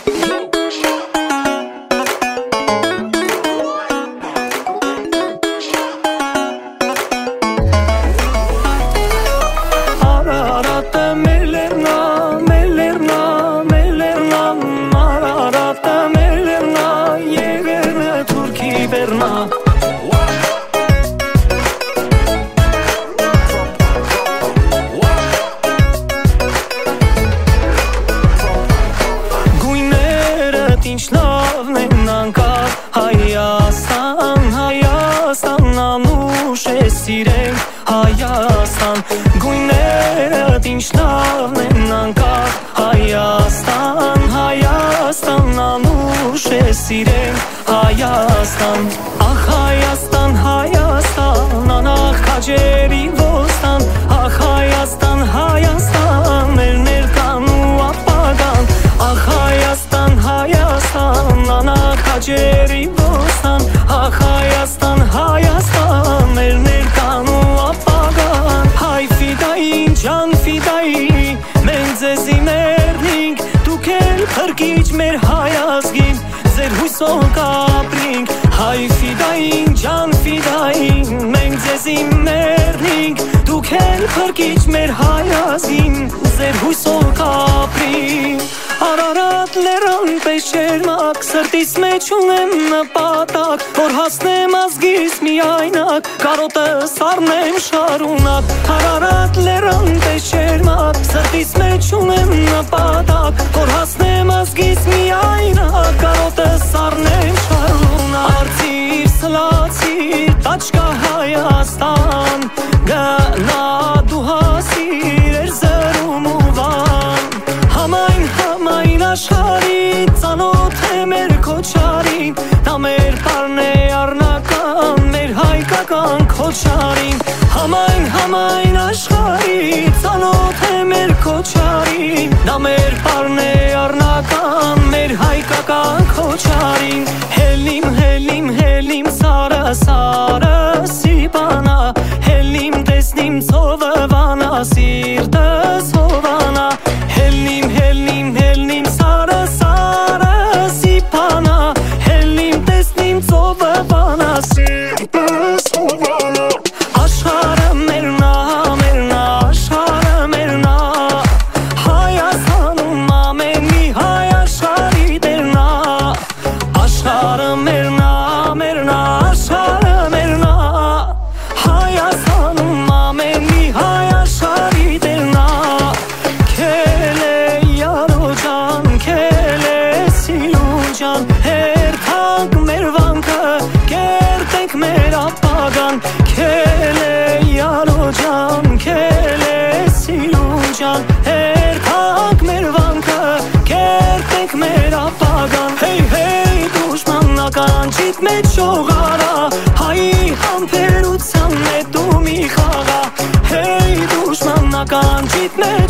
Ինչ լավն են անկար Հայաստան, Հայաստան անուշ է սիրենք Հայաստան Գույներդ ինչ լավն են անկար Հայաստան, Հայաստան անուշ է սիրենք Հայաստան Ախ Հայաստան, Հայաստան անախ քաջերի ոստան Ախ Հայաստան, Հայաստան մեր ներկան ու ապագան Ախ Հայաստան, Հայաստան անախ քաջերի ոստան Ախ Հայաստան, Հայաստան մեր ներկան ու ապագան Հայ ֆիդային, ջան ֆիդայի մենք ձեզի մերնինք Դուք էլ փրկիչ մեր հայազգին Ձեր հույսով կապրինք Հայ ֆիդային, ջան ֆիդային մենք ձեզի մերնինք Դուք էլ փրկիչ մեր հայազգին Ձեր հույսով կապրինք Արարատ լերան պես շերմակ Սրտիս մեջ ունեմ նպատակ Որ հասնեմ ազգիս միայնակ Կարոտը սառնեմ շարունակ Արարատ լերան պես շերմակ Սրտիս մեջ ունեմ նպատակ Որ հասնեմ ազգիս միայնակ Կարոտը սառնեմ շարունակ Արցիր սլացիր տաչկա Հայաստան Գնա դու հասիր էր զրում ու վան Համայն աշխարհի ծանոթ է մեր քոչարին Դա մեր պարն է առնական մեր հայկական քոչարին Համայն աշխարհի ծանոթ է մեր քոչարին Դա մեր պարն է առնական մեր հայկական քոչարին Հելիմ, հելիմ, հելիմ սարը, սարը սիպանա Հելիմ տեսնիմ ծովը վանա սիրտս հովանա Հելիմ, հելիմ, հելիմ սարը, սարը սիպանա Հելիմ տեսնիմ ծովը վանա սիրտս հովանա Աշխարհը մերնա, մերնա, աշխարհը մերնա Հայաստանում ամեն մի հայ աշխարհի դերնա Աշխարհը մերնա, մերնա, աշխարհը մերնա Հայաստանում ամեն մի հայ աշխարհի դերնա Քելե յարո ջան, քելե սիրուն ջան Հերթանք մեր վանքը, կերտենք մեր ապագան Քելե յարո ջան, քելե սիրուն ջան Հերթանք մեր վանքը, կերտենք մեր ապագան Հեյ, հեյ, դուշմանական ճիտ մեջ շողարա Հայի համբերության է դու մի խաղա Հեյ, դուշմանական ճիտ մեջ